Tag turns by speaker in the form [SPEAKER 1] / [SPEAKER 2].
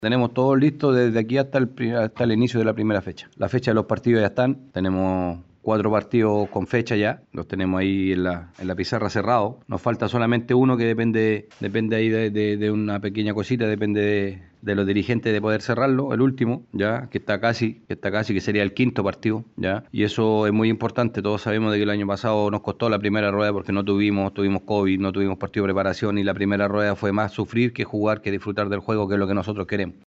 [SPEAKER 1] Tenemos todo listo desde aquí hasta el inicio de la primera fecha. La fecha de los partidos ya están, tenemos 4 partidos con fecha ya, los tenemos ahí en la pizarra cerrado. Nos falta solamente uno que depende ahí de una pequeña cosita, depende de los dirigentes de poder cerrarlo, el último, ya, que sería el quinto partido, ya. Y eso es muy importante, todos sabemos de que el año pasado nos costó la primera rueda porque tuvimos COVID, no tuvimos partido de preparación y la primera rueda fue más sufrir que jugar, que disfrutar del juego, que es lo que nosotros queremos.